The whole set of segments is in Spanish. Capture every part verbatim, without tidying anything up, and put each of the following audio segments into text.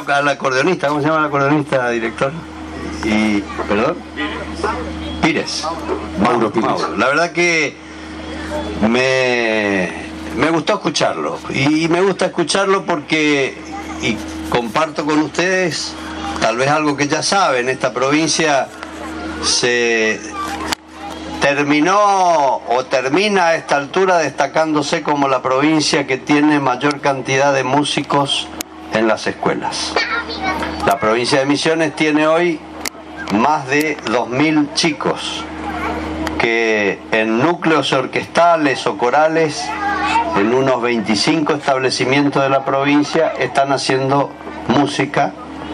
al acordeonista, ¿cómo se llama el acordeonista, director? Y, ¿perdón? Pires. Mauro Pires. Mauro. La verdad que me, me gustó escucharlo. Y me gusta escucharlo porque, y comparto con ustedes, tal vez algo que ya saben, esta provincia se terminó o termina a esta altura destacándose como la provincia que tiene mayor cantidad de músicos en las escuelas. La provincia de Misiones tiene hoy más de dos mil chicos que en núcleos orquestales o corales, en unos veinticinco establecimientos de la provincia, están haciendo música.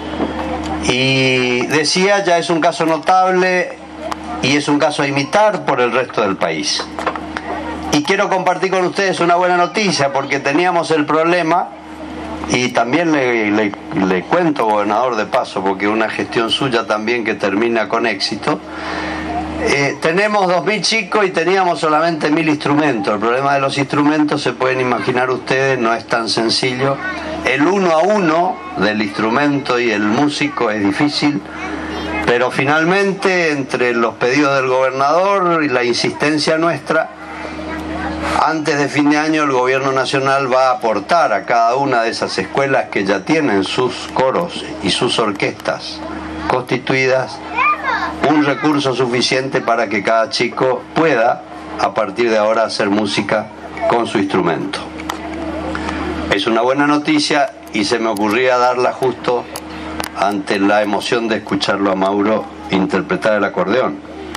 Y decía, ya es un caso notable y es un caso a imitar por el resto del país. Y quiero compartir con ustedes una buena noticia, porque teníamos el problema, y también le, le, le cuento, gobernador, de paso, porque una gestión suya también que termina con éxito. Eh, tenemos dos mil chicos y teníamos solamente mil instrumentos. El problema de los instrumentos, se pueden imaginar ustedes, no es tan sencillo. El uno a uno del instrumento y el músico es difícil, pero finalmente, entre los pedidos del gobernador y la insistencia nuestra, antes de fin de año el gobierno nacional va a aportar a cada una de esas escuelas que ya tienen sus coros y sus orquestas constituidas un recurso suficiente para que cada chico pueda, a partir de ahora, hacer música con su instrumento. Es una buena noticia y se me ocurría darla justo ante la emoción de escucharlo a Mauro interpretar el acordeón.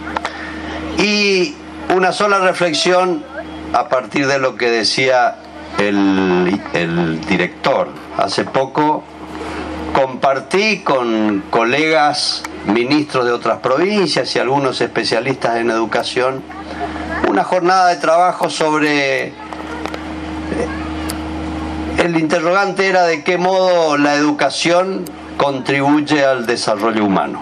Y una sola reflexión a partir de lo que decía el, el director. Hace poco compartí con colegas ministros de otras provincias y algunos especialistas en educación una jornada de trabajo sobre... El interrogante era de qué modo la educación contribuye al desarrollo humano.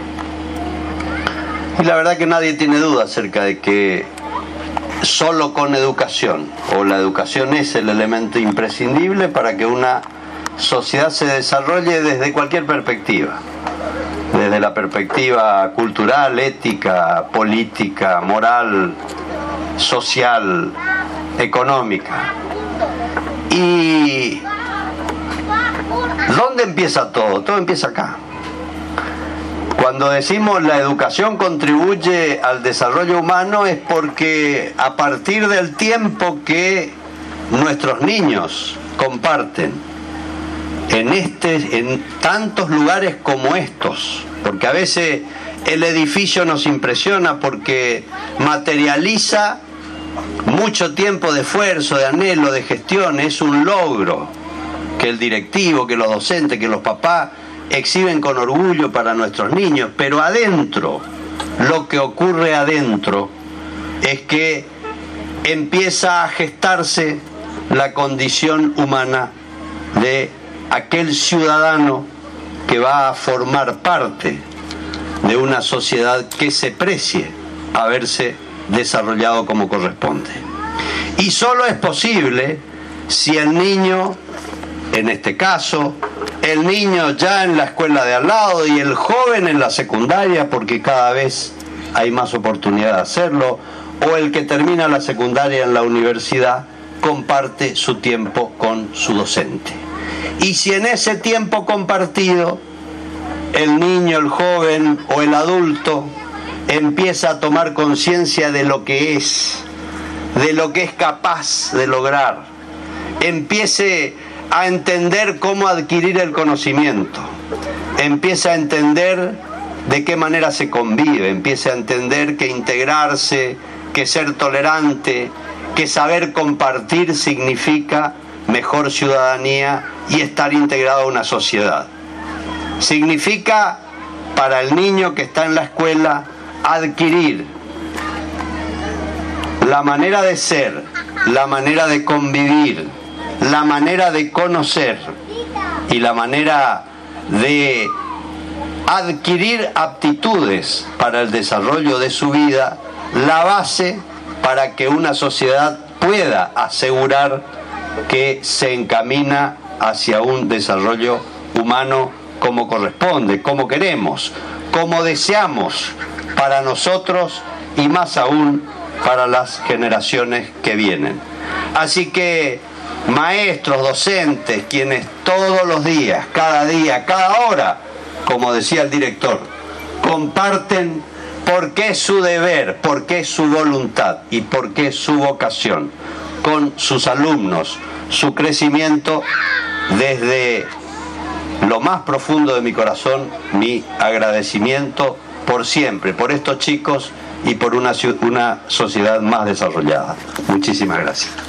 Y la verdad que nadie tiene duda acerca de que solo con educación, o la educación es el elemento imprescindible para que una sociedad se desarrolle desde cualquier perspectiva, desde la perspectiva cultural, ética, política, moral, social, económica. ¿Y dónde empieza todo? Todo empieza acá. Cuando decimos la educación contribuye al desarrollo humano, es porque a partir del tiempo que nuestros niños comparten en este, en tantos lugares como estos, porque a veces el edificio nos impresiona porque materializa mucho tiempo de esfuerzo, de anhelo, de gestión. Es un logro que el directivo, que los docentes, que los papás exhiben con orgullo para nuestros niños, pero adentro, lo que ocurre adentro es que empieza a gestarse la condición humana de aquel ciudadano que va a formar parte de una sociedad que se precie haberse desarrollado como corresponde. Y solo es posible si el niño, en este caso, el niño ya en la escuela de al lado y el joven en la secundaria, porque cada vez hay más oportunidad de hacerlo, o el que termina la secundaria en la universidad, comparte su tiempo con su docente. Y si en ese tiempo compartido el niño, el joven o el adulto empieza a tomar conciencia de lo que es, de lo que es capaz de lograr, empiece a entender cómo adquirir el conocimiento, empieza a entender de qué manera se convive, empieza a entender que integrarse, que ser tolerante, que saber compartir significa mejor ciudadanía y estar integrado a una sociedad. Significa, para el niño que está en la escuela, adquirir la manera de ser, la manera de convivir, la manera de conocer y la manera de adquirir aptitudes para el desarrollo de su vida, la base para que una sociedad pueda asegurar que se encamina hacia un desarrollo humano como corresponde, como queremos, como deseamos para nosotros y más aún para las generaciones que vienen. Así que maestros, docentes, quienes todos los días, cada día, cada hora, como decía el director, comparten porque es su deber, porque es su voluntad y porque es su vocación con sus alumnos, su crecimiento, desde lo más profundo de mi corazón, mi agradecimiento por siempre, por estos chicos y por una, una sociedad más desarrollada. Muchísimas gracias.